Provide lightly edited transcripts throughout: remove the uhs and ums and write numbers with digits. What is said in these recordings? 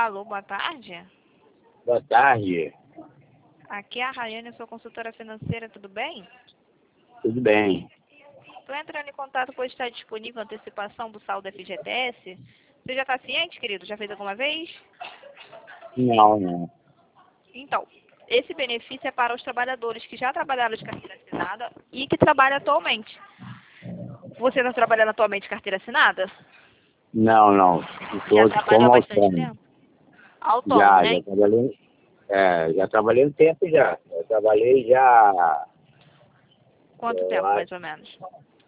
Alô, boa tarde. Boa tarde, Aqui é a Rayane, eu sou consultora financeira, tudo bem? tudo bem? Estou entrando em contato pois está disponível a antecipação do saldo FGTS. Você já está ciente, querido? Já fez alguma vez? Não, não. Então, esse benefício é para os trabalhadores que já trabalharam de carteira assinada e que trabalham atualmente. Você está trabalhando atualmente de carteira assinada? Não, não. Já Estou trabalhou como há bastante autônomo. tempo? Autônomo, Já, né? já trabalhei. Já trabalhei um tempo já. Eu trabalhei já. Quanto Eu tempo, acho. mais ou menos?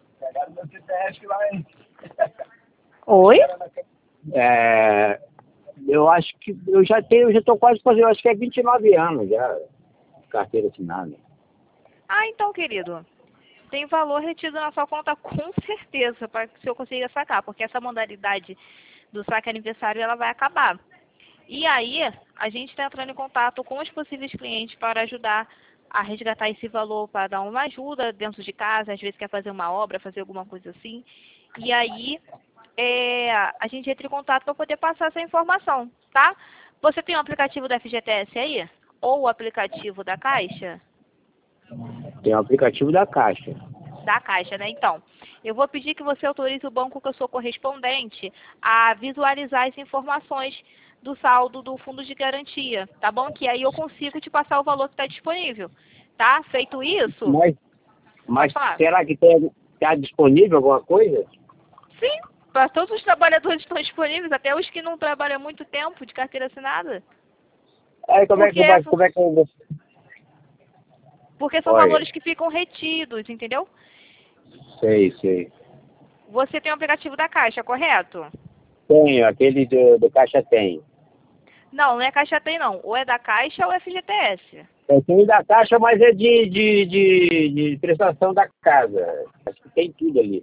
Oi? É, eu acho que eu já estou quase fazendo, acho que é 29 anos já, carteira assinada. Ah, então, querido. Tem valor retido na sua conta com certeza, para que o senhor consiga sacar, porque essa modalidade do saque aniversário ela vai acabar. E aí, a gente está entrando em contato com os possíveis clientes para ajudar a resgatar esse valor, para dar uma ajuda dentro de casa, às vezes quer fazer uma obra, fazer alguma coisa assim. E aí, a gente entra em contato para poder passar essa informação, tá? Você tem o aplicativo da FGTS aí? Ou o aplicativo da Caixa? Tem o aplicativo da Caixa. Da Caixa, né? Então, eu vou pedir que você autorize o banco que eu sou correspondente a visualizar as informações do saldo do fundo de garantia, tá bom? Que aí eu consigo te passar o valor que está disponível, tá? Feito isso, Mas, pode mas falar. será que está disponível alguma coisa? Sim, para todos os trabalhadores estão disponíveis, até os que não trabalham há muito tempo de carteira assinada. Aí Porque, como é que eu vou. porque são Olha, valores que ficam retidos, entendeu? sei. Você tem o aplicativo da Caixa, correto? Tenho, aquele do Caixa tem. Não, não é Caixa Tem não. Ou é da Caixa ou é FGTS. Eu tenho da Caixa, mas é de prestação da casa. Acho que tem tudo ali.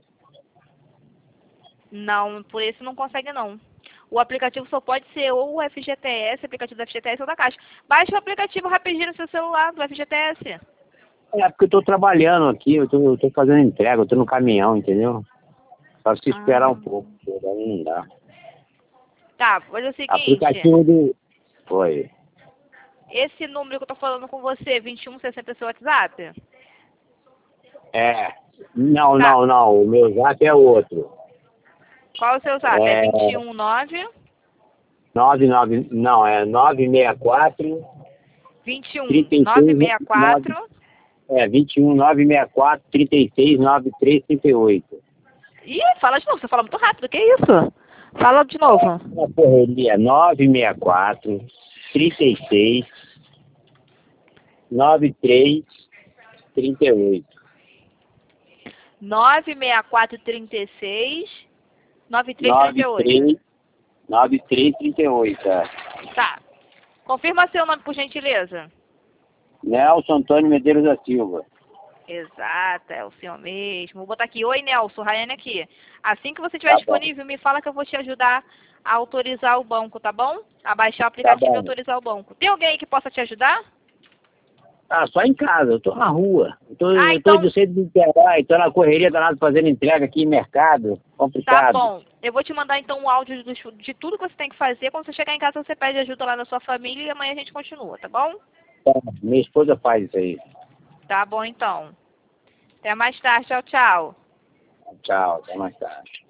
Não, por esse não consegue não. O aplicativo só pode ser ou o FGTS, aplicativo do FGTS ou da Caixa. Baixe o aplicativo rapidinho no seu celular do FGTS. É porque eu estou trabalhando aqui, eu tô fazendo entrega, eu tô no caminhão, entendeu? Só se esperar um Ah, pouco, daí não dá. tá, vou fazer o seguinte. Aplicativo do. Foi. Esse número que eu tô falando com você, 2160 é seu WhatsApp? É. Não, Tá. não, não. O meu zap é outro. Qual é o seu WhatsApp? É É 219 99. Não, é 964 21 36 9. 964. É, 21 964 36 93 38. Ih, fala de novo, você fala muito rápido, que isso? Fala de novo. Na correria 964 36 93 38. 96436 9338. 93 93 38. É. Tá. Confirma seu nome, por gentileza. Nelson Antônio Medeiros da Silva. Exato, é o senhor mesmo. Vou botar aqui. Oi, Nelson, Rayane aqui. Assim que você estiver Tá bom. disponível, me fala que eu vou te ajudar a autorizar o banco, tá bom? A baixar o Tá aplicativo e bom. autorizar o banco. Tem alguém aí que possa te ajudar? Ah, só em casa, eu tô na rua. Ah, Eu tô então do centro de Niterói, tô na correria danada fazendo entrega aqui em mercado. tá Complicado. bom. Eu vou te mandar então o áudio de tudo que você tem que fazer. Quando você chegar em casa, você pede ajuda lá na sua família e amanhã a gente continua, tá bom? Tá, minha esposa faz isso aí. Tá bom então. Até mais tarde. Tchau, tchau. Tchau, até mais tarde.